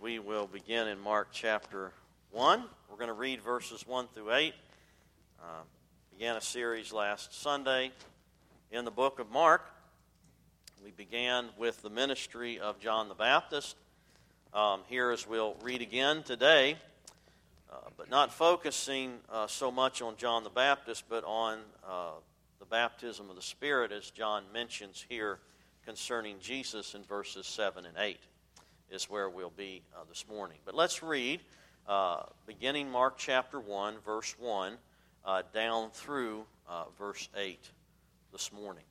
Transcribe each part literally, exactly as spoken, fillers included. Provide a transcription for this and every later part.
We will begin in Mark chapter one. We're going to read verses one through eight. Uh, began a series last Sunday in the book of Mark. We began with the ministry of John the Baptist. Um, here as we'll read again today, uh, but not focusing uh, so much on John the Baptist, but on uh, the baptism of the Spirit, as John mentions here concerning Jesus in verses seven and eight. Is where we'll be uh, this morning. But let's read, uh, beginning Mark chapter one, verse one, uh, down through uh, verse eight this morning.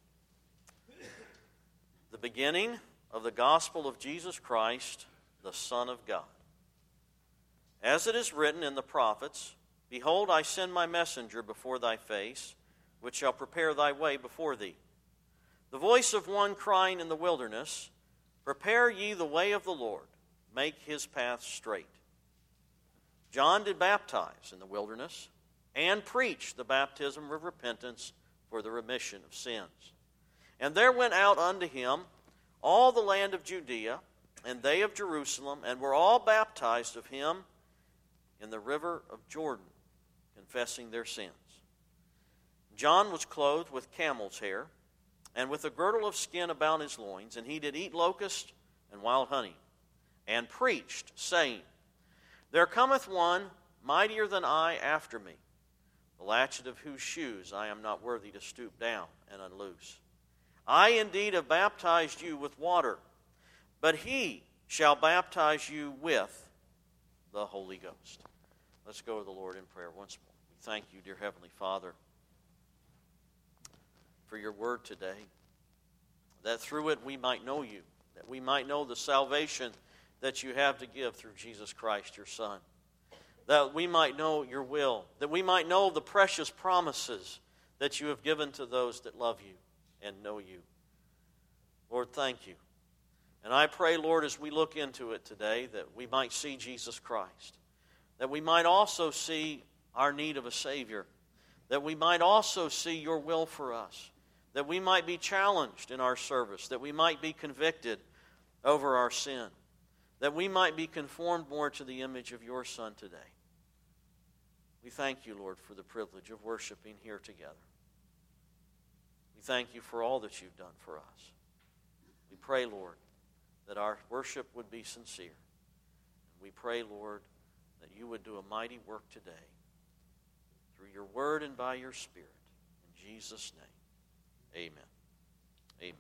The beginning of the gospel of Jesus Christ, the Son of God. As it is written in the prophets, Behold, I send my messenger before thy face, which shall prepare thy way before thee. The voice of one crying in the wilderness, Prepare ye the way of the Lord, make his path straight. John did baptize in the wilderness, and preach the baptism of repentance for the remission of sins. And there went out unto him all the land of Judea, and they of Jerusalem, and were all baptized of him in the river of Jordan, confessing their sins. John was clothed with camel's hair, and with a girdle of skin about his loins, and he did eat locust and wild honey, and preached, saying, There cometh one mightier than I after me, the latchet of whose shoes I am not worthy to stoop down and unloose. I indeed have baptized you with water, but he shall baptize you with the Holy Ghost. Let's go to the Lord in prayer once more. We thank you, dear Heavenly Father, for your word today, that through it we might know you, that we might know the salvation that you have to give through Jesus Christ, your Son, that we might know your will, that we might know the precious promises that you have given to those that love you and know you. Lord, thank you. And I pray, Lord, as we look into it today, that we might see Jesus Christ, that we might also see our need of a Savior, that we might also see your will for us, that we might be challenged in our service, that we might be convicted over our sin, that we might be conformed more to the image of your Son today. We thank you, Lord, for the privilege of worshiping here together. We thank you for all that you've done for us. We pray, Lord, that our worship would be sincere. And we pray, Lord, that you would do a mighty work today through your word and by your Spirit. In Jesus' name. Amen. Amen.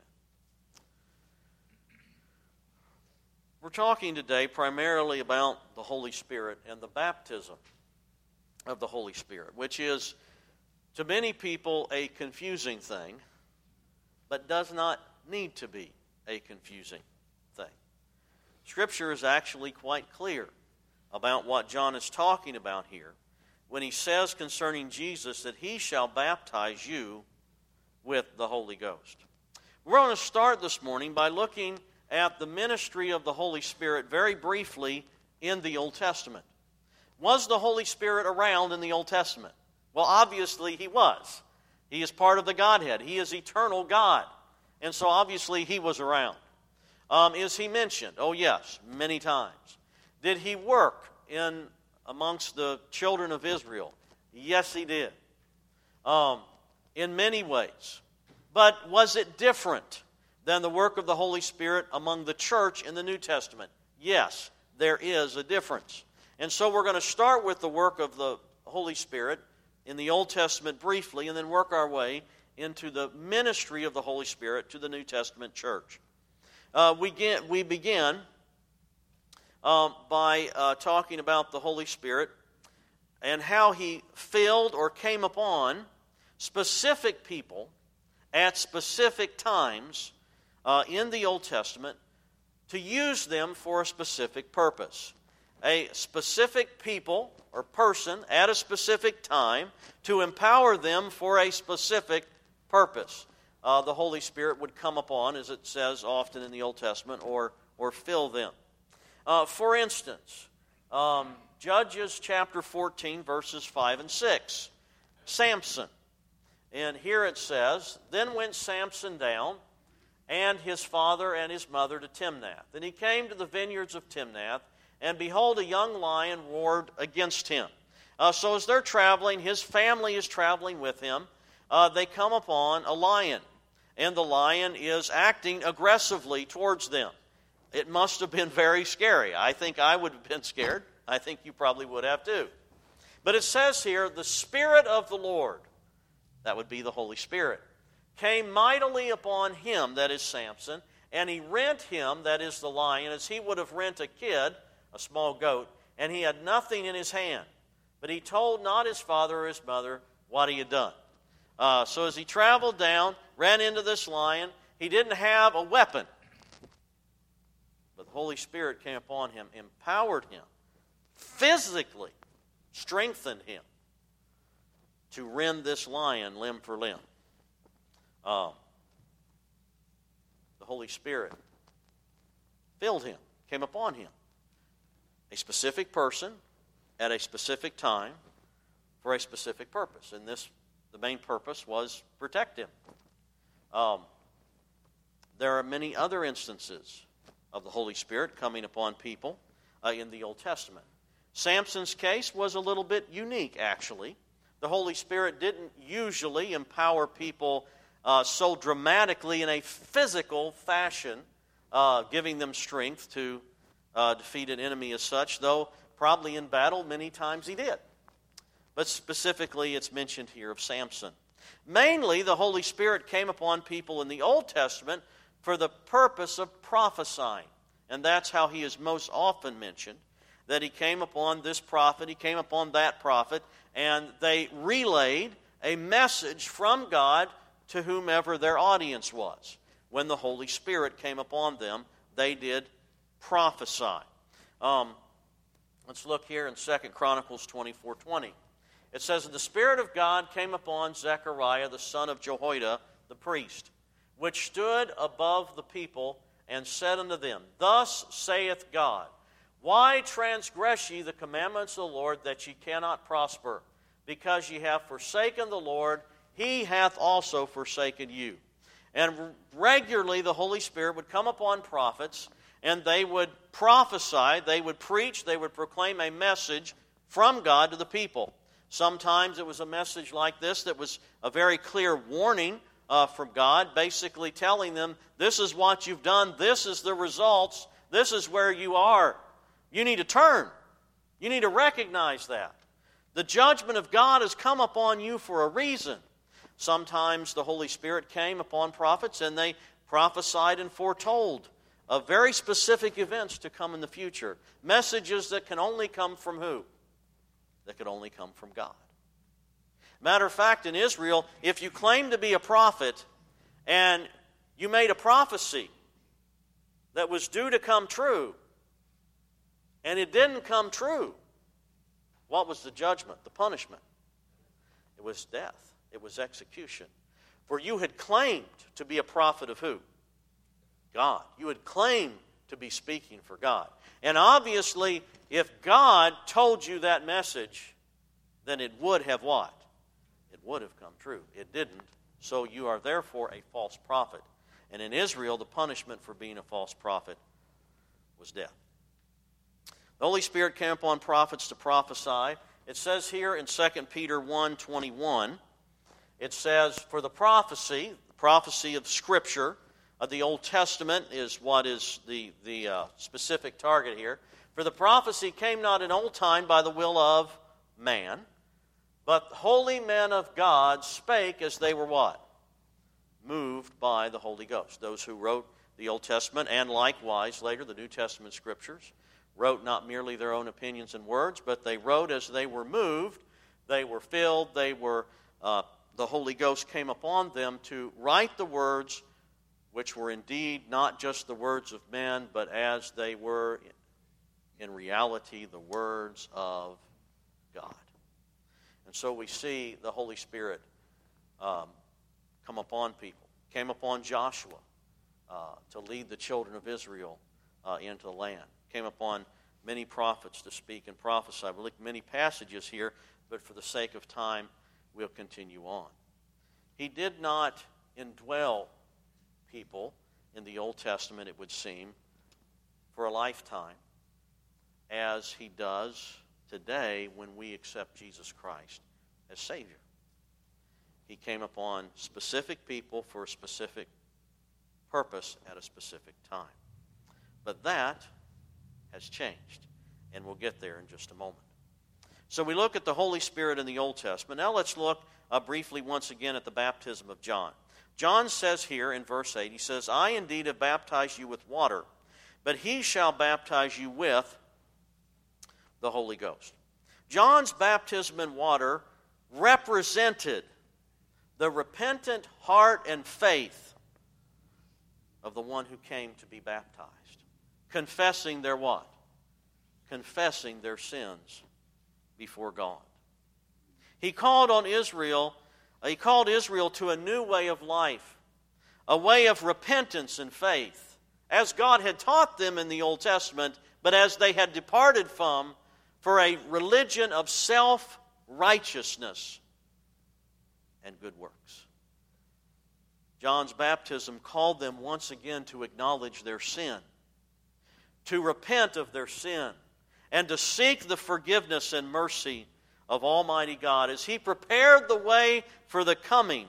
We're talking today primarily about the Holy Spirit and the baptism of the Holy Spirit, which is, to many people, a confusing thing, but does not need to be a confusing thing. Scripture is actually quite clear about what John is talking about here when he says concerning Jesus that he shall baptize you with the Holy Ghost. We're going to start this morning by looking at the ministry of the Holy Spirit very briefly in the Old Testament. Was the Holy Spirit around in the Old Testament? Well, obviously he was. He is part of the Godhead. He is eternal God. And so obviously he was around. Um, is he mentioned? Oh yes, many times. Did he work in amongst the children of Israel? Yes, he did. Um, in many ways. But was it different than the work of the Holy Spirit among the church in the New Testament? Yes, there is a difference. And so we're going to start with the work of the Holy Spirit in the Old Testament briefly, and then work our way into the ministry of the Holy Spirit to the New Testament church. Uh, we, get, we begin um, by uh, talking about the Holy Spirit and how he filled or came upon specific people at specific times uh, in the Old Testament to use them for a specific purpose. A specific people or person at a specific time to empower them for a specific purpose. Uh, the Holy Spirit would come upon, as it says often in the Old Testament, or, or fill them. Uh, for instance, um, Judges chapter fourteen, verses five and six. Samson. And here it says, Then went Samson down, and his father and his mother to Timnath. And he came to the vineyards of Timnath, and behold, a young lion roared against him. Uh, so as they're traveling, his family is traveling with him. Uh, they come upon a lion, and the lion is acting aggressively towards them. It must have been very scary. I think I would have been scared. I think you probably would have too. But it says here, the Spirit of the Lord, that would be the Holy Spirit, came mightily upon him, that is Samson, and he rent him, that is the lion, as he would have rent a kid, a small goat, and he had nothing in his hand. But he told not his father or his mother what he had done. Uh, so as he traveled down, ran into this lion, he didn't have a weapon. But the Holy Spirit came upon him, empowered him, physically strengthened him to rend this lion limb for limb. Um, the Holy Spirit filled him, came upon him. A specific person at a specific time for a specific purpose. And this, the main purpose was protect him. Um, there are many other instances of the Holy Spirit coming upon people uh, in the Old Testament. Samson's case was a little bit unique, actually. The Holy Spirit didn't usually empower people uh, so dramatically in a physical fashion, uh, giving them strength to uh, defeat an enemy as such, though probably in battle many times he did. But specifically it's mentioned here of Samson. Mainly the Holy Spirit came upon people in the Old Testament for the purpose of prophesying. And that's how he is most often mentioned. That he came upon this prophet, he came upon that prophet, and they relayed a message from God to whomever their audience was. When the Holy Spirit came upon them, they did prophesy. Um, let's look here in Second Chronicles twenty-four twenty. It says, "And the Spirit of God came upon Zechariah, the son of Jehoiada, the priest, which stood above the people, and said unto them, Thus saith God, Why transgress ye the commandments of the Lord, that ye cannot prosper? Because ye have forsaken the Lord, he hath also forsaken you." And regularly the Holy Spirit would come upon prophets, and they would prophesy, they would preach, they would proclaim a message from God to the people. Sometimes it was a message like this that was a very clear warning uh, from God, basically telling them, this is what you've done, this is the results, this is where you are. You need to turn. You need to recognize that. The judgment of God has come upon you for a reason. Sometimes the Holy Spirit came upon prophets and they prophesied and foretold of very specific events to come in the future. Messages that can only come from who? That could only come from God. Matter of fact, in Israel, if you claim to be a prophet and you made a prophecy that was due to come true, and it didn't come true, what was the judgment, the punishment? It was death. It was execution. For you had claimed to be a prophet of who? God. You had claimed to be speaking for God. And obviously, if God told you that message, then it would have what? It would have come true. It didn't. So you are therefore a false prophet. And in Israel, the punishment for being a false prophet was death. The Holy Spirit came upon prophets to prophesy. It says here in Second Peter one twenty-one, it says, "For the prophecy, the prophecy of Scripture, of the Old Testament is what is the, the uh, specific target here. For the prophecy came not in old time by the will of man, but holy men of God spake as they were what? Moved by the Holy Ghost." Those who wrote the Old Testament and likewise later the New Testament Scriptures wrote not merely their own opinions and words, but they wrote as they were moved, they were filled, they were, uh, the Holy Ghost came upon them to write the words which were indeed not just the words of men, but as they were in reality the words of God. And so we see the Holy Spirit um, come upon people. Came upon Joshua uh, to lead the children of Israel uh, into the land. Came upon many prophets to speak and prophesy. We'll look at many passages here, but for the sake of time, we'll continue on. He did not indwell people in the Old Testament, it would seem, for a lifetime. as he does today when we accept Jesus Christ as Savior. He came upon specific people for a specific purpose at a specific time. But that has changed, and we'll get there in just a moment. So we look at the Holy Spirit in the Old Testament. Now let's look uh, briefly once again at the baptism of John. John says here in verse eight, he says, I indeed have baptized you with water, but he shall baptize you with the Holy Ghost. John's baptism in water represented the repentant heart and faith of the one who came to be baptized, confessing their what? Confessing their sins before God. He called on Israel, he called Israel to a new way of life, a way of repentance and faith, as God had taught them in the Old Testament, but as they had departed from, for a religion of self-righteousness and good works. John's baptism called them once again to acknowledge their sin, to repent of their sin, and to seek the forgiveness and mercy of Almighty God as He prepared the way for the coming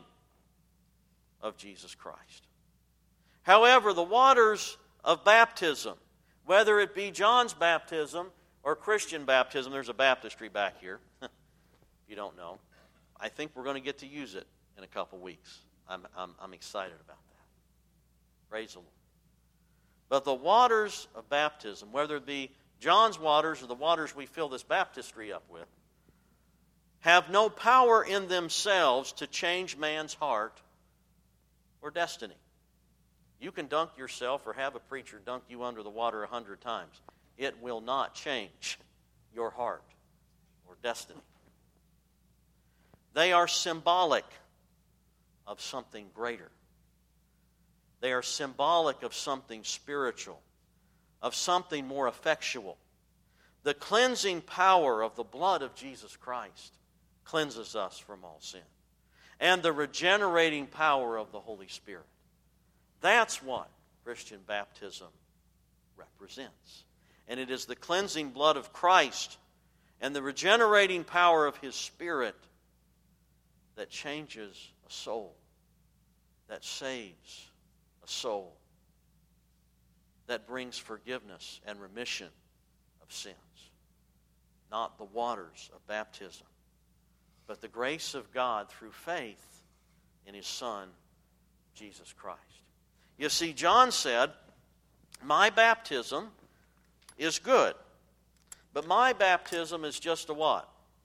of Jesus Christ. However, the waters of baptism, whether it be John's baptism or Christian baptism, there's a baptistry back here, if you don't know, I think we're going to get to use it in a couple weeks. I'm, I'm, I'm excited about that. Praise the Lord. But the waters of baptism, whether it be John's waters or the waters we fill this baptistry up with, have no power in themselves to change man's heart or destiny. You can dunk yourself or have a preacher dunk you under the water a hundred times. It will not change your heart or destiny. They are symbolic of something greater. They are symbolic of something spiritual, of something more effectual. The cleansing power of the blood of Jesus Christ cleanses us from all sin. And the regenerating power of the Holy Spirit. That's what Christian baptism represents. And it is the cleansing blood of Christ and the regenerating power of His Spirit that changes a soul, that saves a soul, that brings forgiveness and remission of sins. Not the waters of baptism, but the grace of God through faith in His Son, Jesus Christ. You see, John said, my baptism is good, but my baptism is just a what?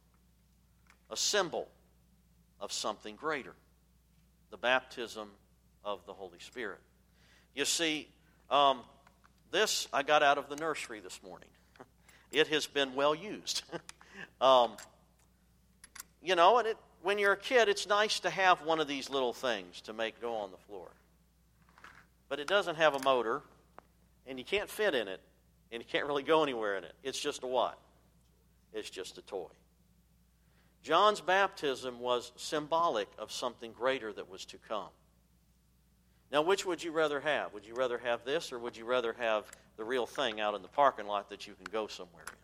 A symbol of something greater. The baptism of the Holy Spirit. You see, um, this I got out of the nursery this morning. It has been well used. um, you know, and it, when you're a kid, it's nice to have one of these little things to make go on the floor. But it doesn't have a motor, and you can't fit in it, and you can't really go anywhere in it. It's just a what? It's just a toy. John's baptism was symbolic of something greater that was to come. Now, which would you rather have? Would you rather have this, or would you rather have the real thing out in the parking lot that you can go somewhere in?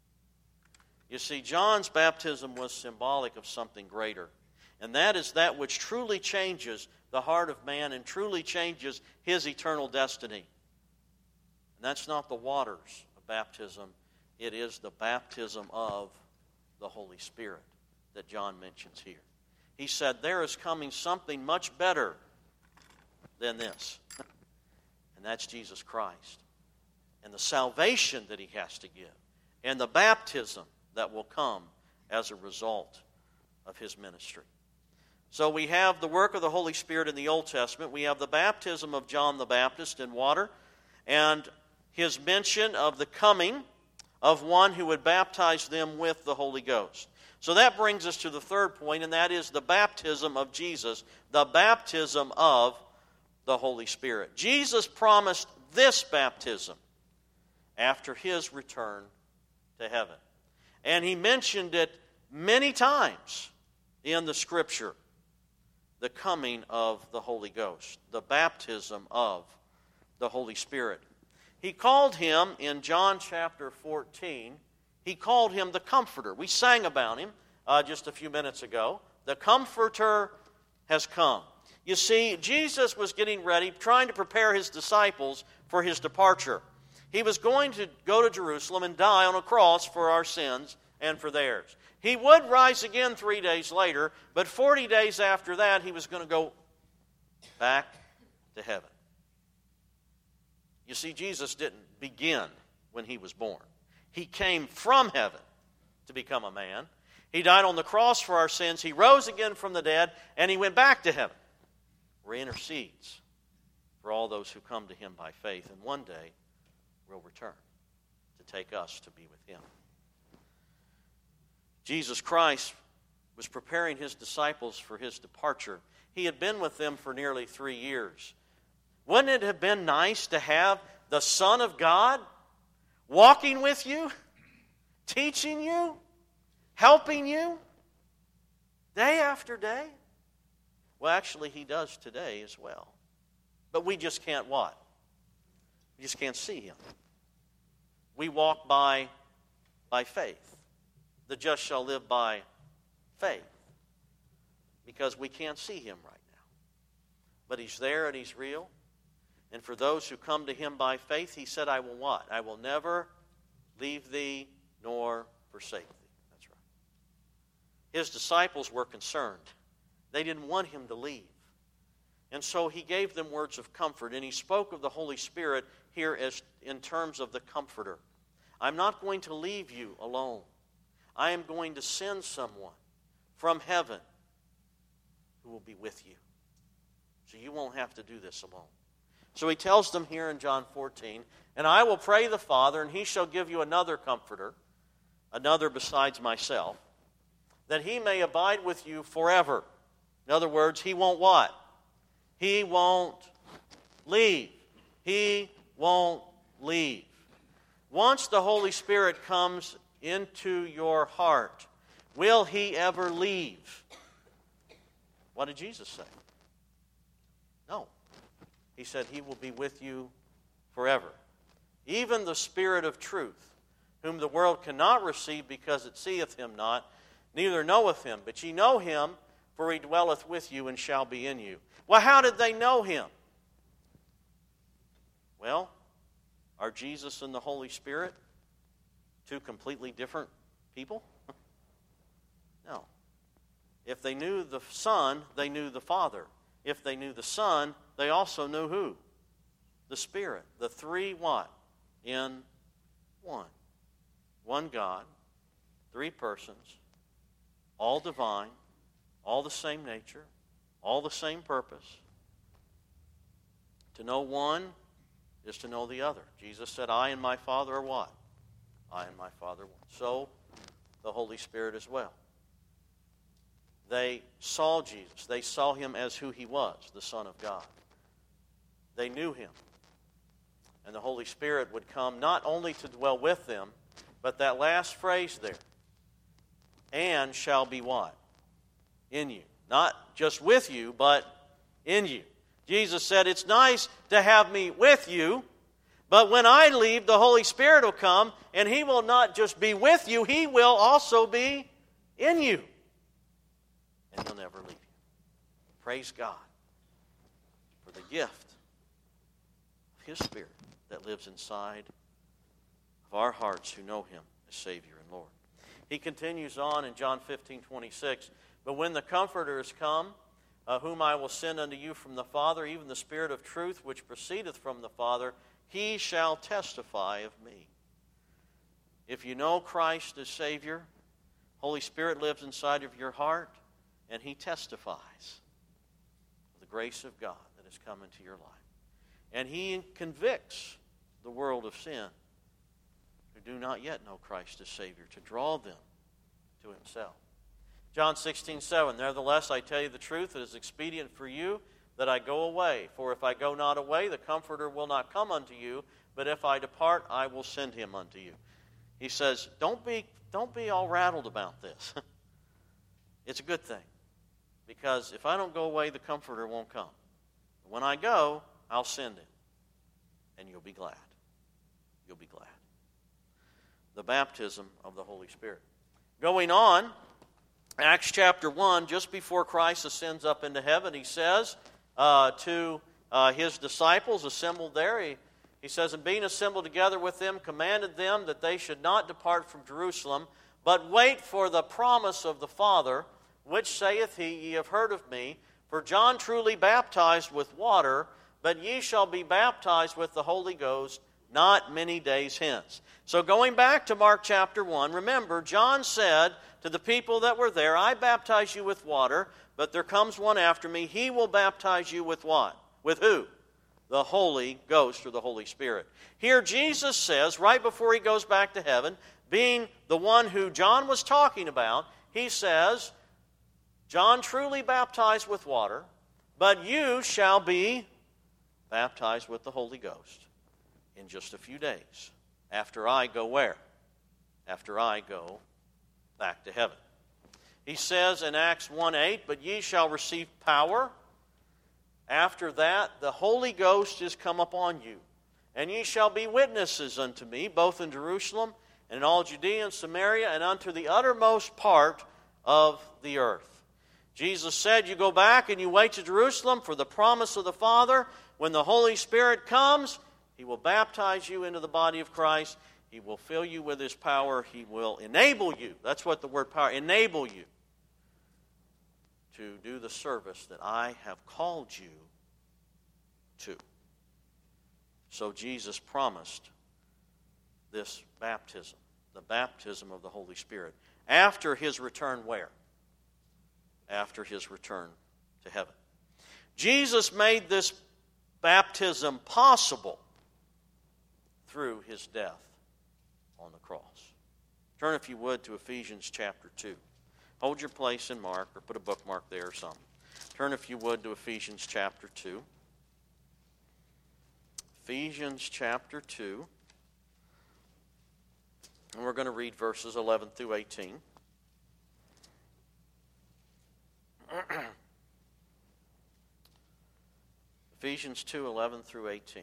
You see, John's baptism was symbolic of something greater, and that is that which truly changes the heart of man and truly changes his eternal destiny. And that's not the waters of baptism. It is the baptism of the Holy Spirit that John mentions here. He said, there is coming something much better than this. And that's Jesus Christ. And the salvation that He has to give. And the baptism that will come as a result of His ministry. So we have the work of the Holy Spirit in the Old Testament. We have the baptism of John the Baptist in water. And his mention of the coming of one who would baptize them with the Holy Ghost. So that brings us to the third point, and that is the baptism of Jesus, the baptism of the Holy Spirit. Jesus promised this baptism after His return to heaven. And He mentioned it many times in the Scripture, the coming of the Holy Ghost, the baptism of the Holy Spirit. He called him in John chapter fourteen, he called him the Comforter. We sang about him uh, just a few minutes ago. The Comforter has come. You see, Jesus was getting ready, trying to prepare his disciples for his departure. He was going to go to Jerusalem and die on a cross for our sins and for theirs. He would rise again three days later, but forty days after that, he was going to go back to heaven. You see, Jesus didn't begin when he was born. He came from heaven to become a man. He died on the cross for our sins. He rose again from the dead, and he went back to heaven, where he intercedes for all those who come to him by faith, and one day will return to take us to be with him. Jesus Christ was preparing his disciples for his departure. He had been with them for nearly three years. Wouldn't it have been nice to have the Son of God walking with you, teaching you, helping you, day after day? Well, actually, he does today as well. But we just can't what? We just can't see him. We walk by, by faith. The just shall live by faith. Because we can't see him right now. But he's there and he's real. And for those who come to him by faith, he said, I will what? I will never leave thee nor forsake thee. That's right. His disciples were concerned. They didn't want him to leave. And so he gave them words of comfort. And he spoke of the Holy Spirit here as in terms of the Comforter. I'm not going to leave you alone. I am going to send someone from heaven who will be with you. So you won't have to do this alone. So he tells them here in John fourteen, and I will pray the Father, and he shall give you another Comforter, another besides myself, that he may abide with you forever. In other words, he won't what? He won't leave. He won't leave. Once the Holy Spirit comes into your heart, will he ever leave? What did Jesus say? No. He said he will be with you forever. Even the Spirit of truth, whom the world cannot receive because it seeth him not, neither knoweth him. But ye know him, for he dwelleth with you and shall be in you. Well, how did they know him? Well, are Jesus and the Holy Spirit two completely different people? No. If they knew the Son, they knew the Father. If they knew the Son, they also knew who? The Spirit. The three what? In one. One God, three persons, all divine, all the same nature, all the same purpose. To know one is to know the other. Jesus said, I and my Father are what? I and my Father are one. So, the Holy Spirit as well. They saw Jesus. They saw him as who he was, the Son of God. They knew him. And the Holy Spirit would come not only to dwell with them, but that last phrase there, and shall be what? In you. Not just with you, but in you. Jesus said, it's nice to have me with you, but when I leave, the Holy Spirit will come, and he will not just be with you, he will also be in you. And he'll never leave you. Praise God for the gift of his Spirit that lives inside of our hearts who know him as Savior and Lord. He continues on in John fifteen twenty-six, but when the Comforter is come, uh, whom I will send unto you from the Father, even the Spirit of truth which proceedeth from the Father, he shall testify of me. If you know Christ as Savior, Holy Spirit lives inside of your heart, and he testifies of the grace of God that has come into your life. And he convicts the world of sin who do not yet know Christ as Savior, to draw them to himself. John sixteen seven, nevertheless, I tell you the truth, it is expedient for you that I go away. For if I go not away, the Comforter will not come unto you, but if I depart, I will send him unto you. He says, don't be, don't be all rattled about this. It's a good thing. Because if I don't go away, the Comforter won't come. When I go, I'll send him. And you'll be glad. you'll be glad. The baptism of the Holy Spirit. Going on, Acts chapter one, just before Christ ascends up into heaven, he says uh, to uh, his disciples assembled there, he, he says, and being assembled together with them, commanded them that they should not depart from Jerusalem, but wait for the promise of the Father, which saith he, ye have heard of me, for John truly baptized with water, but ye shall be baptized with the Holy Ghost not many days hence. So going back to Mark chapter one, remember, John said to the people that were there, I baptize you with water, but there comes one after me. He will baptize you with what? With who? The Holy Ghost, or the Holy Spirit. Here Jesus says, right before he goes back to heaven, being the one who John was talking about, he says, John truly baptized with water, but you shall be baptized with the Holy Ghost in just a few days, after I go where? After I go back to heaven. He says in Acts one eight, but ye shall receive power. After that, the Holy Ghost is come upon you, and ye shall be witnesses unto me, both in Jerusalem and in all Judea and Samaria, and unto the uttermost part of the earth. Jesus said, you go back and you wait to Jerusalem for the promise of the Father. When the Holy Spirit comes, He will baptize you into the body of Christ. He will fill you with His power. He will enable you. That's what the word power, enable you to do the service that I have called you to. So Jesus promised this baptism, the baptism of the Holy Spirit, after His return where? After His return to heaven. Jesus made this baptism possible through His death on the cross. Turn, if you would, to Ephesians chapter two. Hold your place in Mark, or put a bookmark there or something. Turn, if you would, to Ephesians chapter two. Ephesians chapter two. And we're going to read verses eleven through eighteen. Ephesians two, eleven through eighteen.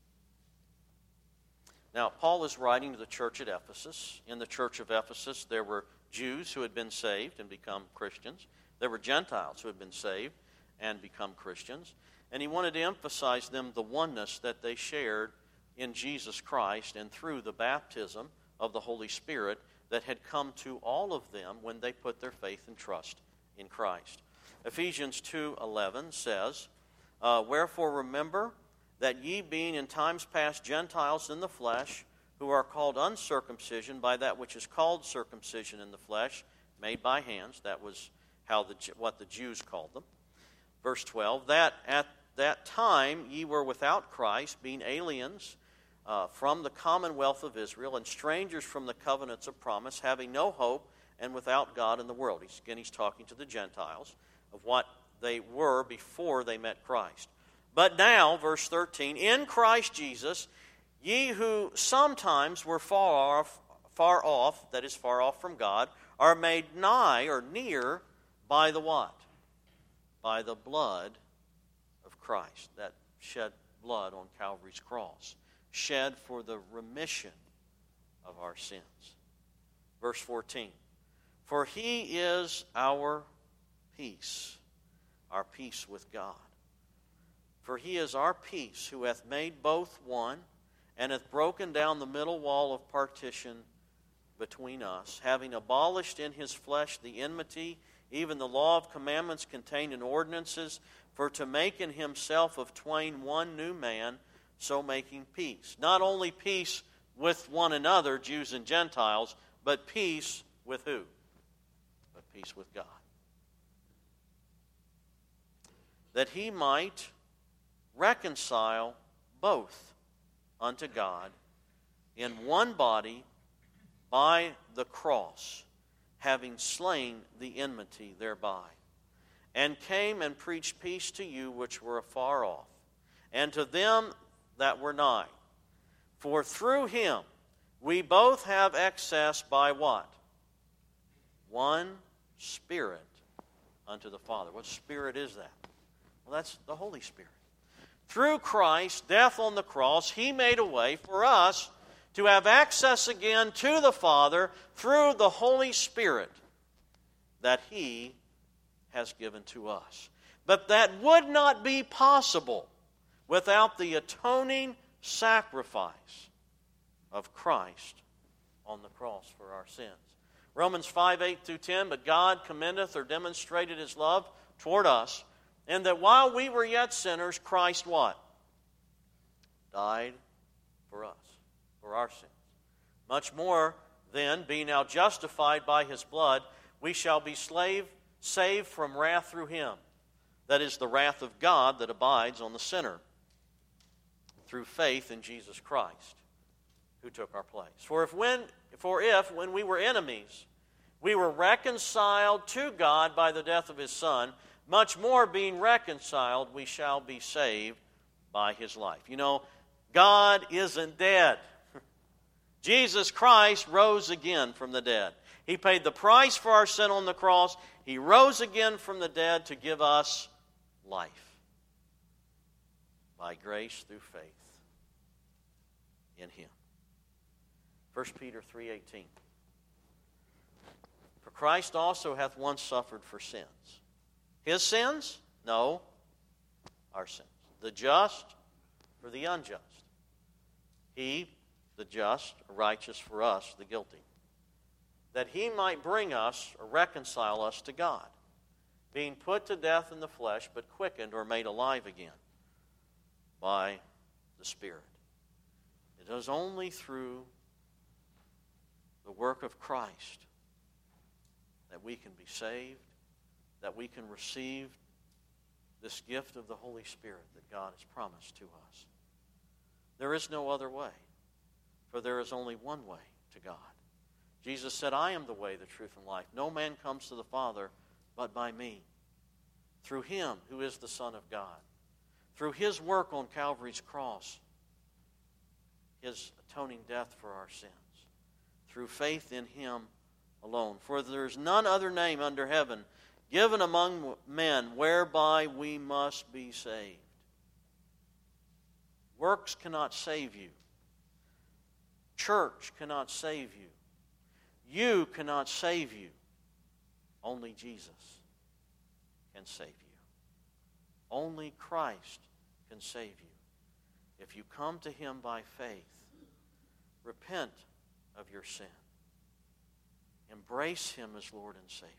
Now, Paul is writing to the church at Ephesus. In the church of Ephesus, there were Jews who had been saved and become Christians. There were Gentiles who had been saved and become Christians. And he wanted to emphasize them the oneness that they shared in Jesus Christ and through the baptism of the Holy Spirit that had come to all of them when they put their faith and trust in Christ. Ephesians two eleven says, uh, Wherefore remember that ye being in times past Gentiles in the flesh, who are called uncircumcision by that which is called circumcision in the flesh, made by hands. That was how the, what the Jews called them. Verse twelve, that at that time ye were without Christ, being aliens uh, from the commonwealth of Israel, and strangers from the covenants of promise, having no hope, and without God in the world. He's, again, he's talking to the Gentiles of what they were before they met Christ. But now, verse thirteen, in Christ Jesus, ye who sometimes were far off, far off, that is, far off from God, are made nigh or near by the what? By the blood of Christ, that shed blood on Calvary's cross, shed for the remission of our sins. Verse fourteen, for He is our peace, our peace with God. For He is our peace, who hath made both one, and hath broken down the middle wall of partition between us, having abolished in His flesh the enmity, even the law of commandments contained in ordinances, for to make in Himself of twain one new man, so making peace. Not only peace with one another, Jews and Gentiles, but peace with who? But peace with God. That He might reconcile both unto God in one body by the cross, having slain the enmity thereby, and came and preached peace to you which were afar off, and to them that were nigh. For through Him we both have access by what? One Spirit unto the Father. What Spirit is that? Well, that's the Holy Spirit. Through Christ's death on the cross, He made a way for us to have access again to the Father through the Holy Spirit that He has given to us. But that would not be possible without the atoning sacrifice of Christ on the cross for our sins. Romans five, eight through ten, but God commendeth or demonstrated His love toward us, and that while we were yet sinners, Christ what? Died for us, for our sins. Much more then, being now justified by His blood, we shall be slave, saved from wrath through Him. That is the wrath of God that abides on the sinner through faith in Jesus Christ, who took our place. For if when, for if when we were enemies, we were reconciled to God by the death of His Son, much more being reconciled, we shall be saved by His life. You know, God isn't dead. Jesus Christ rose again from the dead. He paid the price for our sin on the cross. He rose again from the dead to give us life by grace through faith in Him. First Peter three eighteen. For Christ also hath once suffered for sins. His sins? No, our sins. The just for the unjust. He, the just, righteous for us, the guilty. That He might bring us or reconcile us to God, being put to death in the flesh, but quickened or made alive again by the Spirit. It is only through the work of Christ that we can be saved, that we can receive this gift of the Holy Spirit that God has promised to us. There is no other way, for there is only one way to God. Jesus said, I am the way, the truth, and life. No man comes to the Father but by me. Through Him who is the Son of God. Through His work on Calvary's cross. His atoning death for our sins. Through faith in Him alone. For there is none other name under heaven given among men whereby we must be saved. Works cannot save you. Church cannot save you. You cannot save you. Only Jesus can save you. Only Christ can save you. If you come to Him by faith, repent of your sin. Embrace Him as Lord and Savior.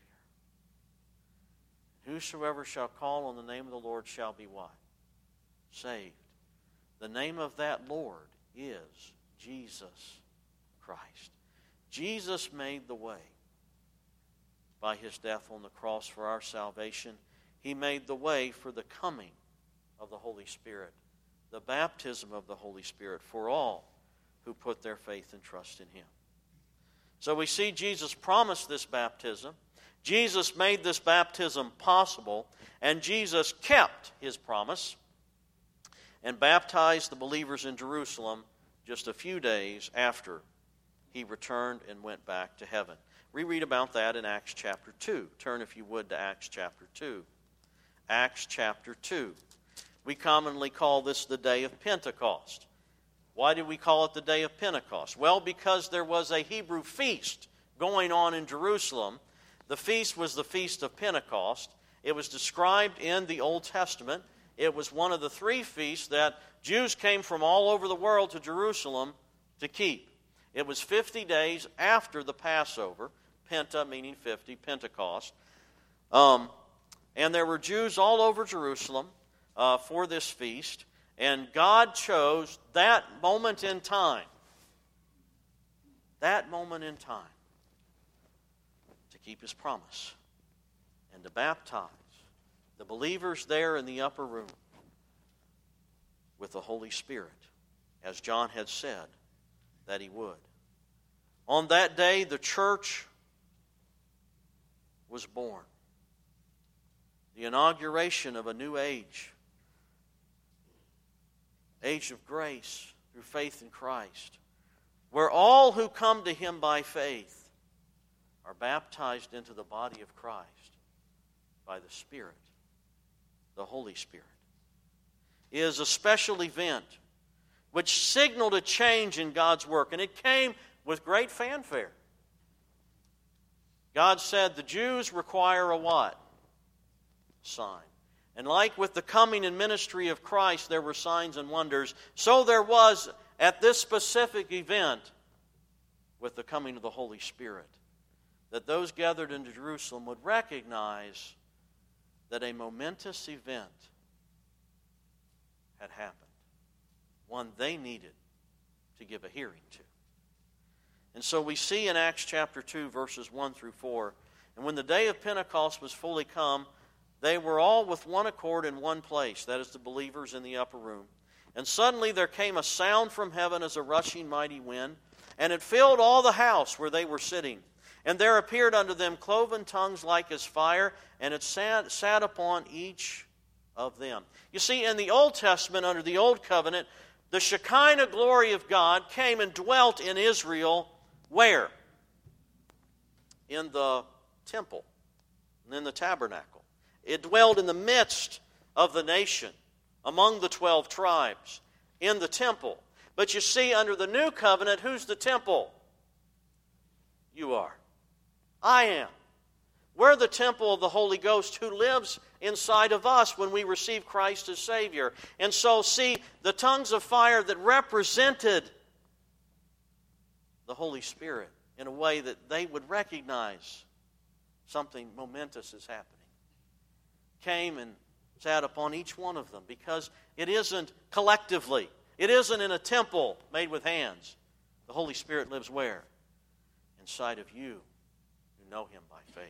Whosoever shall call on the name of the Lord shall be what? Saved. The name of that Lord is Jesus Christ. Jesus made the way by His death on the cross for our salvation. He made the way for the coming of the Holy Spirit, the baptism of the Holy Spirit for all who put their faith and trust in Him. So we see Jesus promised this baptism. Jesus made this baptism possible, and Jesus kept His promise and baptized the believers in Jerusalem just a few days after He returned and went back to heaven. We read about that in Acts chapter two. Turn, if you would, to Acts chapter two. Acts chapter two. We commonly call this the day of Pentecost. Why did we call it the day of Pentecost? Well, because there was a Hebrew feast going on in Jerusalem. The feast was the Feast of Pentecost. It was described in the Old Testament. It was one of the three feasts that Jews came from all over the world to Jerusalem to keep. It was fifty days after the Passover, Penta meaning fifty, Pentecost. Um, and there were Jews all over Jerusalem uh, for this feast. And God chose that moment in time, that moment in time, to keep His promise and to baptize the believers there in the upper room with the Holy Spirit, as John had said that He would. On that day, the church was born. The inauguration of a new age. Age of grace through faith in Christ, where all who come to Him by faith are baptized into the body of Christ by the Spirit, the Holy Spirit. It is a special event which signaled a change in God's work. And it came with great fanfare. God said the Jews require a what? Sign. And like with the coming and ministry of Christ, there were signs and wonders, so there was at this specific event with the coming of the Holy Spirit, that those gathered into Jerusalem would recognize that a momentous event had happened, one they needed to give a hearing to. And so we see in Acts chapter two, verses one through four, and when the day of Pentecost was fully come, they were all with one accord in one place, that is, the believers in the upper room. And suddenly there came a sound from heaven as a rushing mighty wind, and it filled all the house where they were sitting. And there appeared unto them cloven tongues like as fire, and it sat, sat upon each of them. You see, in the Old Testament, under the Old Covenant, the Shekinah glory of God came and dwelt in Israel. Where? In the temple, and in the tabernacle. It dwelled in the midst of the nation, among the twelve tribes, in the temple. But you see, under the new covenant, who's the temple? You are. I am. We're the temple of the Holy Ghost who lives inside of us when we receive Christ as Savior. And so, see, the tongues of fire that represented the Holy Spirit in a way that they would recognize something momentous is happening, came and sat upon each one of them, because it isn't collectively. It isn't in a temple made with hands. The Holy Spirit lives where? Inside of you who know Him by faith.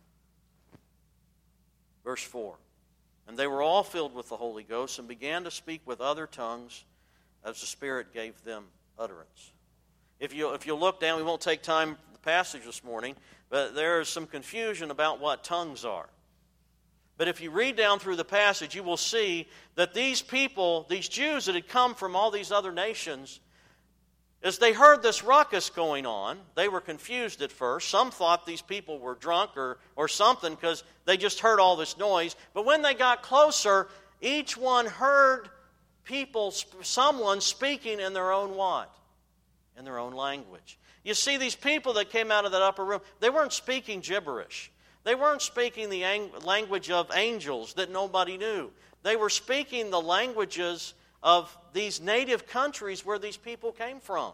Verse four. And they were all filled with the Holy Ghost and began to speak with other tongues as the Spirit gave them utterance. If you, if you look down, we won't take time for the passage this morning, but there is some confusion about what tongues are. But if you read down through the passage, you will see that these people, these Jews that had come from all these other nations, as they heard this ruckus going on, they were confused at first. Some thought these people were drunk or, or something because they just heard all this noise. But when they got closer, each one heard people, someone speaking in their own what? In their own language. You see, these people that came out of that upper room, they weren't speaking gibberish. They weren't speaking the ang- language of angels that nobody knew. They were speaking the languages of these native countries where these people came from.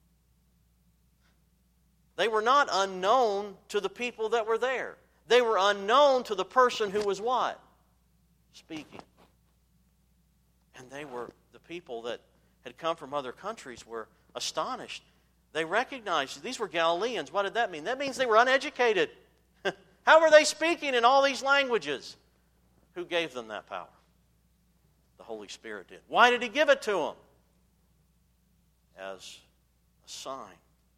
They were not unknown to the people that were there. They were unknown to the person who was what? Speaking. And they were, the people that had come from other countries were astonished. They recognized these were Galileans. What did that mean? That means they were uneducated. How were they speaking in all these languages? Who gave them that power? The Holy Spirit did. Why did He give it to them? As a sign.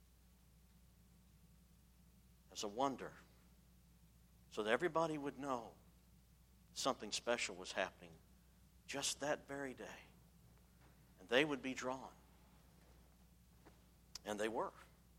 As a wonder. So that everybody would know something special was happening just that very day. And they would be drawn. And they were.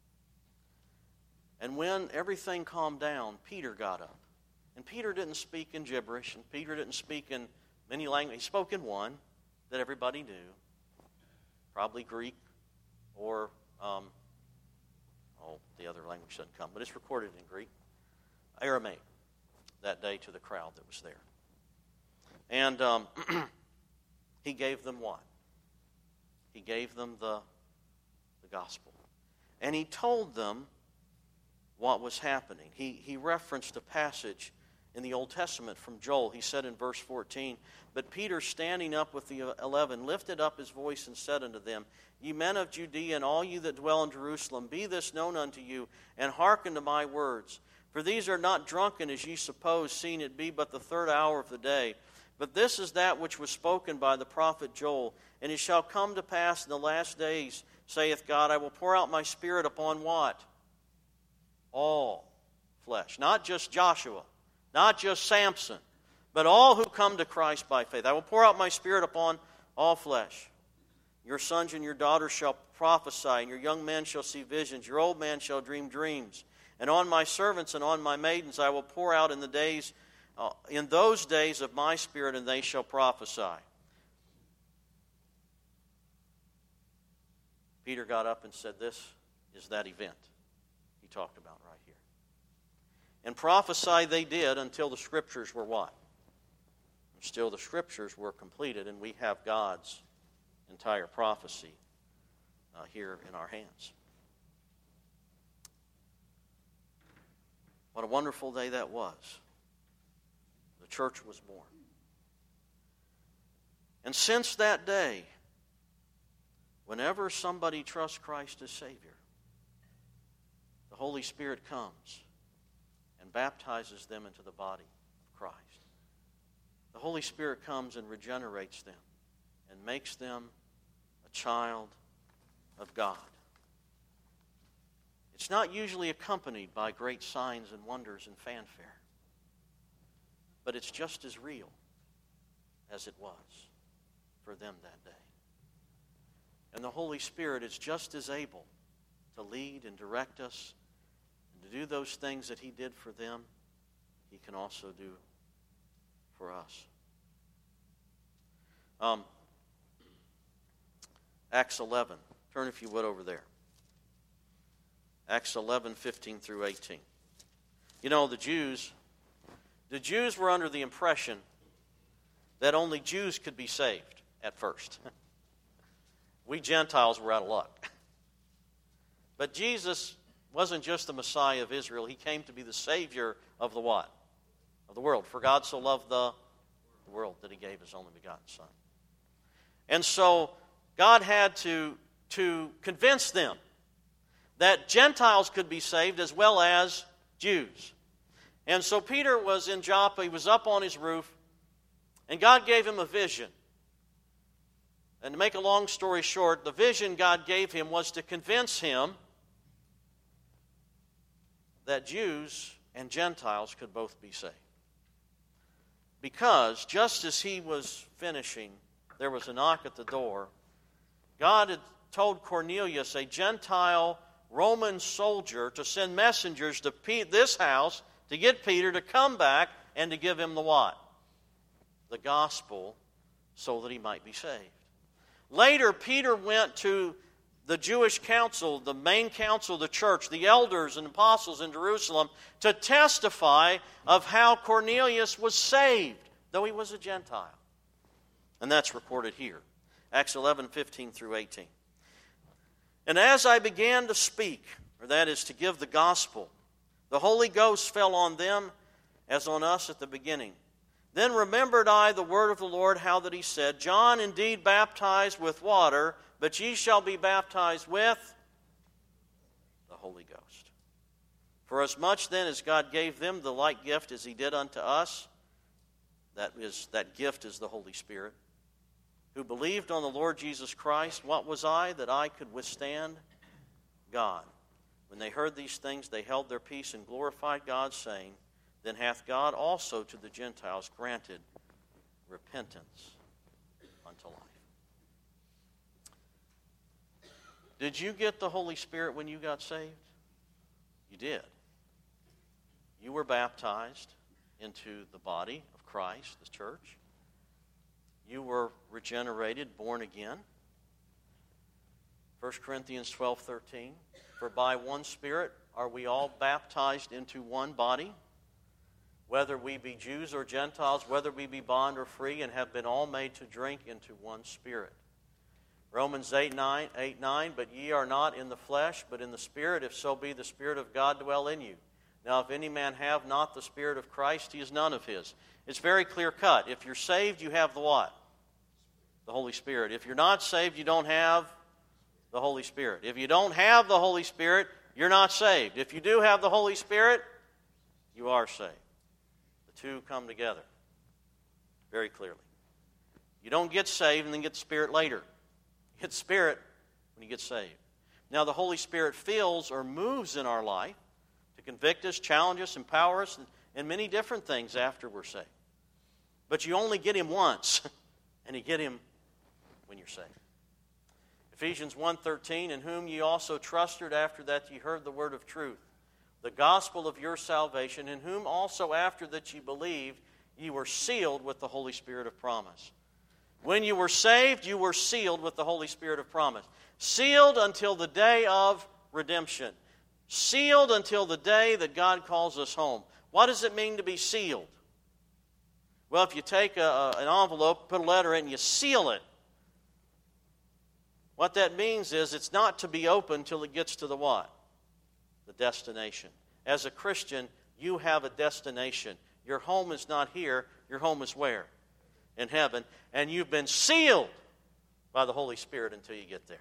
And when everything calmed down, Peter got up. And Peter didn't speak in gibberish, and Peter didn't speak in many languages. He spoke in one that everybody knew, probably Greek or, um, oh, the other language doesn't come, but it's recorded in Greek, Aramaic, that day to the crowd that was there. And um, he gave them what? He gave them the, the gospel. And he told them what was happening. He, he referenced a passage in the Old Testament from Joel. He said in verse fourteen, But Peter, standing up with the eleven, lifted up his voice and said unto them, Ye men of Judea, and all you that dwell in Jerusalem, be this known unto you, and hearken to my words. For these are not drunken, as ye suppose, seeing it be but the third hour of the day. But this is that which was spoken by the prophet Joel. And it shall come to pass in the last days, saith God, I will pour out my Spirit upon what? All flesh. Not just Joshua, not just Samson, but all who come to Christ by faith. I will pour out my Spirit upon all flesh. Your sons and your daughters shall prophesy, and your young men shall see visions. Your old man shall dream dreams. And on my servants and on my maidens I will pour out in the days, uh, in those days of my Spirit, and they shall prophesy. Peter got up and said, this is that event he talked about right here. And prophesy they did until the Scriptures were what? Still the Scriptures were completed, and we have God's entire prophecy uh, here in our hands. What a wonderful day that was. The church was born. And since that day, whenever somebody trusts Christ as Savior, the Holy Spirit comes and baptizes them into the body of Christ. The Holy Spirit comes and regenerates them and makes them a child of God. It's not usually accompanied by great signs and wonders and fanfare, but it's just as real as it was for them that day. And the Holy Spirit is just as able to lead and direct us and to do those things that He did for them, He can also do for us. Um, Acts eleven. Turn, if you would, over there. Acts eleven, fifteen through eighteen. You know, the Jews, the Jews were under the impression that only Jews could be saved at first. We Gentiles were out of luck. But Jesus wasn't just the Messiah of Israel. He came to be the Savior of the what? Of the world. For God so loved the, the world that He gave His only begotten Son. And so God had to, to convince them that Gentiles could be saved as well as Jews. And so Peter was in Joppa. He was up on his roof. And God gave him a vision. And to make a long story short, the vision God gave him was to convince him that Jews and Gentiles could both be saved. Because just as he was finishing, there was a knock at the door. God had told Cornelius, a Gentile Roman soldier, to send messengers to this house to get Peter to come back and to give him the what? The gospel, so that he might be saved. Later, Peter went to the Jewish council, the main council of the church, the elders and apostles in Jerusalem, to testify of how Cornelius was saved, though he was a Gentile. And that's recorded here. Acts eleven, fifteen through eighteen. And as I began to speak, or that is to give the gospel, the Holy Ghost fell on them as on us at the beginning. Then remembered I the word of the Lord, how that He said, John indeed baptized with water, but ye shall be baptized with the Holy Ghost. For as much then as God gave them the like gift as He did unto us, that is, that gift is the Holy Spirit, who believed on the Lord Jesus Christ, what was I that I could withstand God? When they heard these things, they held their peace and glorified God, saying, Then hath God also to the Gentiles granted repentance unto life. Did you get the Holy Spirit when you got saved? You did. You were baptized into the body of Christ, the church. You were regenerated, born again. First Corinthians twelve, thirteen. For by one Spirit are we all baptized into one body, whether we be Jews or Gentiles, whether we be bond or free, and have been all made to drink into one Spirit. Romans eight, nine, eight, nine. But ye are not in the flesh, but in the Spirit, if so be the Spirit of God dwell in you. Now if any man have not the Spirit of Christ, he is none of his. It's very clear cut. If you're saved, you have the what? The Holy Spirit. If you're not saved, you don't have the Holy Spirit. If you don't have the Holy Spirit, you're not saved. If you do have the Holy Spirit, you are saved. The two come together very clearly. You don't get saved and then get the Spirit later. You get the Spirit when you get saved. Now, the Holy Spirit feels or moves in our life to convict us, challenge us, empower us, and, and many different things after we're saved. But you only get Him once, and you get Him when you're saved. Ephesians one thirteen, In whom ye also trusted after that ye heard the word of truth, the gospel of your salvation, in whom also after that ye believed, ye were sealed with the Holy Spirit of promise. When you were saved, you were sealed with the Holy Spirit of promise. Sealed until the day of redemption. Sealed until the day that God calls us home. What does it mean to be sealed? Well, if you take a, a, an envelope, put a letter in, and you seal it, what that means is it's not to be opened until it gets to the what? The destination. As a Christian, you have a destination. Your home is not here. Your home is where? In heaven. And you've been sealed by the Holy Spirit until you get there.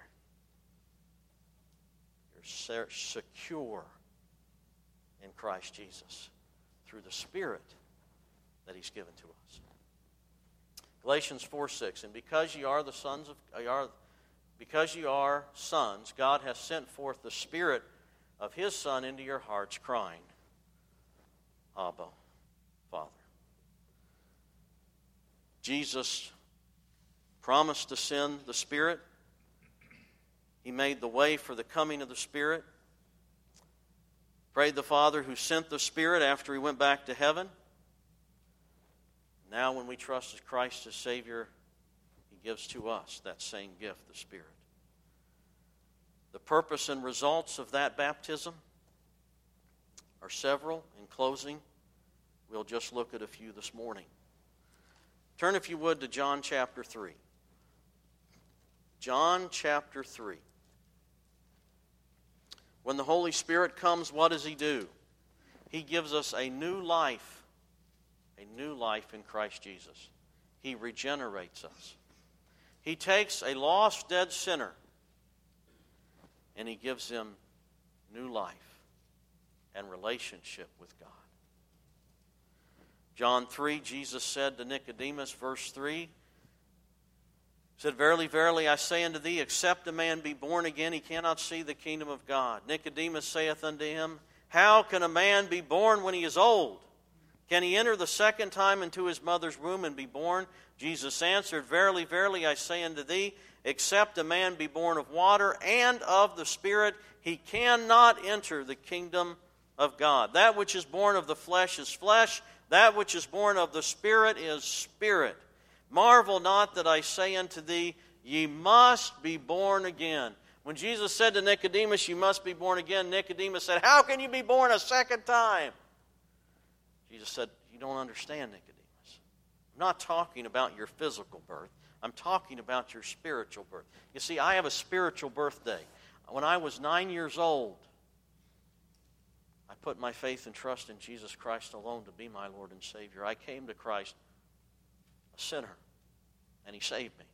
You're secure in Christ Jesus through the Spirit that He's given to us. Galatians four six, and because you are the sons of you are, because you are sons, God has sent forth the Spirit of His Son into your hearts, crying, Abba, Father. Jesus promised to send the Spirit. He made the way for the coming of the Spirit. Prayed the Father who sent the Spirit after He went back to heaven. Now when we trust as Christ as Savior, He gives to us that same gift, the Spirit. The purpose and results of that baptism are several. In closing, we'll just look at a few this morning. Turn, if you would, to John chapter three. John chapter three. When the Holy Spirit comes, what does He do? He gives us a new life. A new life in Christ Jesus. He regenerates us. He takes a lost, dead sinner and He gives him new life and relationship with God. John three, Jesus said to Nicodemus, verse three, said, Verily, verily, I say unto thee, except a man be born again, he cannot see the kingdom of God. Nicodemus saith unto him, How can a man be born when he is old? Can he enter the second time into his mother's womb and be born? Jesus answered, Verily, verily, I say unto thee, except a man be born of water and of the Spirit, he cannot enter the kingdom of God. That which is born of the flesh is flesh, that which is born of the Spirit is spirit. Marvel not that I say unto thee, ye must be born again. When Jesus said to Nicodemus, you must be born again, Nicodemus said, How can you be born a second time? Jesus said, You don't understand, Nicodemus. I'm not talking about your physical birth. I'm talking about your spiritual birth. You see, I have a spiritual birthday. When I was nine years old, I put my faith and trust in Jesus Christ alone to be my Lord and Savior. I came to Christ a sinner, and He saved me.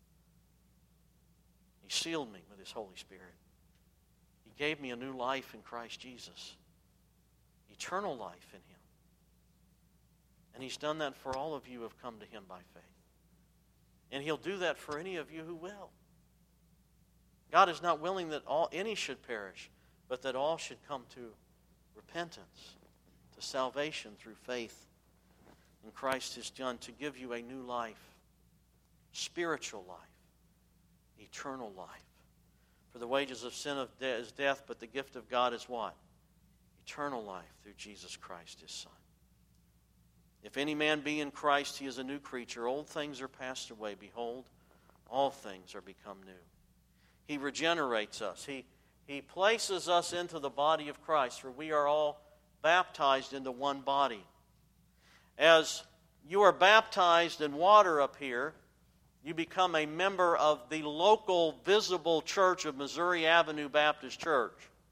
He sealed me with His Holy Spirit. He gave me a new life in Christ Jesus, eternal life in Him. And He's done that for all of you who have come to Him by faith. And He'll do that for any of you who will. God is not willing that all any should perish, but that all should come to repentance, to salvation through faith in Christ His Son, to give you a new life, spiritual life, eternal life. For the wages of sin is death, but the gift of God is what? Eternal life through Jesus Christ His Son. If any man be in Christ, he is a new creature. Old things are passed away. Behold, all things are become new. He regenerates us. He, he places us into the body of Christ, for we are all baptized into one body. As you are baptized in water up here, you become a member of the local visible church of Missouri Avenue Baptist Church,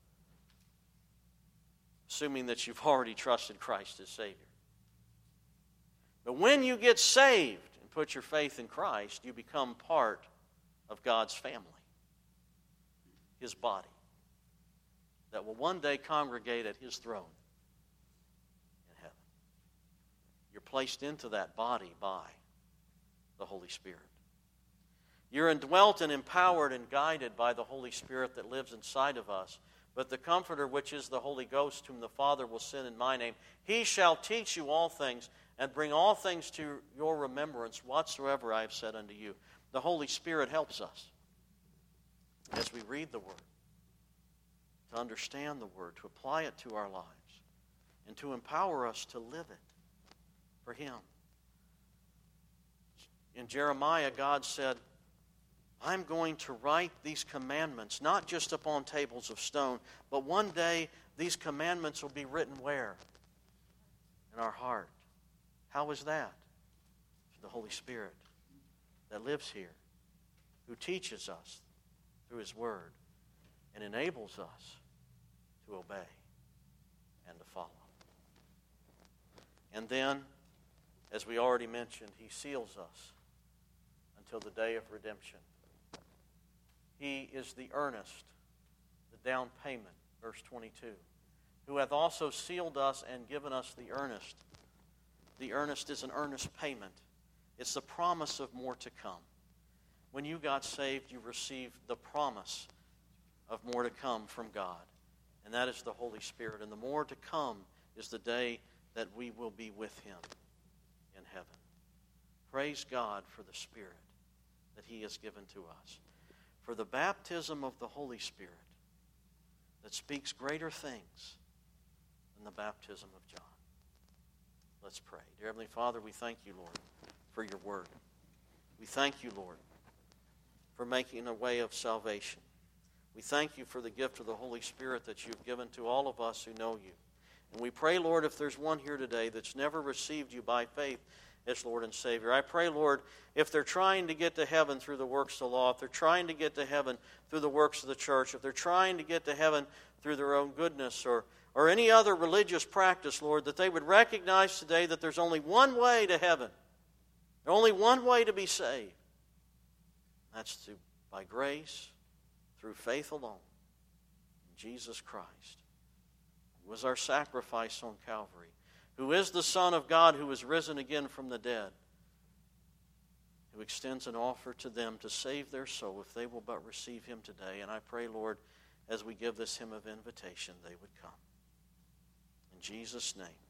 assuming that you've already trusted Christ as Savior. But when you get saved and put your faith in Christ, you become part of God's family, His body, that will one day congregate at His throne in heaven. You're placed into that body by the Holy Spirit. You're indwelt and empowered and guided by the Holy Spirit that lives inside of us. But the Comforter, which is the Holy Ghost, whom the Father will send in my name, He shall teach you all things and bring all things to your remembrance whatsoever I have said unto you. The Holy Spirit helps us as we read the Word, to understand the Word, to apply it to our lives, and to empower us to live it for Him. In Jeremiah, God said, I'm going to write these commandments, not just upon tables of stone, but one day these commandments will be written where? In our heart. How is that? Through the Holy Spirit that lives here, who teaches us through His Word and enables us to obey and to follow. And then, as we already mentioned, He seals us until the day of redemption. He is the earnest, the down payment, verse twenty-two, who hath also sealed us and given us the earnest. The earnest is an earnest payment. It's the promise of more to come. When you got saved, you received the promise of more to come from God, and that is the Holy Spirit. And the more to come is the day that we will be with Him in heaven. Praise God for the Spirit that He has given to us, for the baptism of the Holy Spirit that speaks greater things than the baptism of John. Let's pray. Dear Heavenly Father, we thank You, Lord, for Your Word. We thank You, Lord, for making a way of salvation. We thank You for the gift of the Holy Spirit that You've given to all of us who know You. And we pray, Lord, if there's one here today that's never received You by faith as Lord and Savior, I pray, Lord, if they're trying to get to heaven through the works of the law, if they're trying to get to heaven through the works of the church, if they're trying to get to heaven through their own goodness or, or any other religious practice, Lord, that they would recognize today that there's only one way to heaven. There's only one way to be saved. That's to, by grace, through faith alone, in Jesus Christ, who was our sacrifice on Calvary, who is the Son of God who is risen again from the dead, who extends an offer to them to save their soul if they will but receive Him today. And I pray, Lord, as we give this hymn of invitation, they would come. In Jesus' name.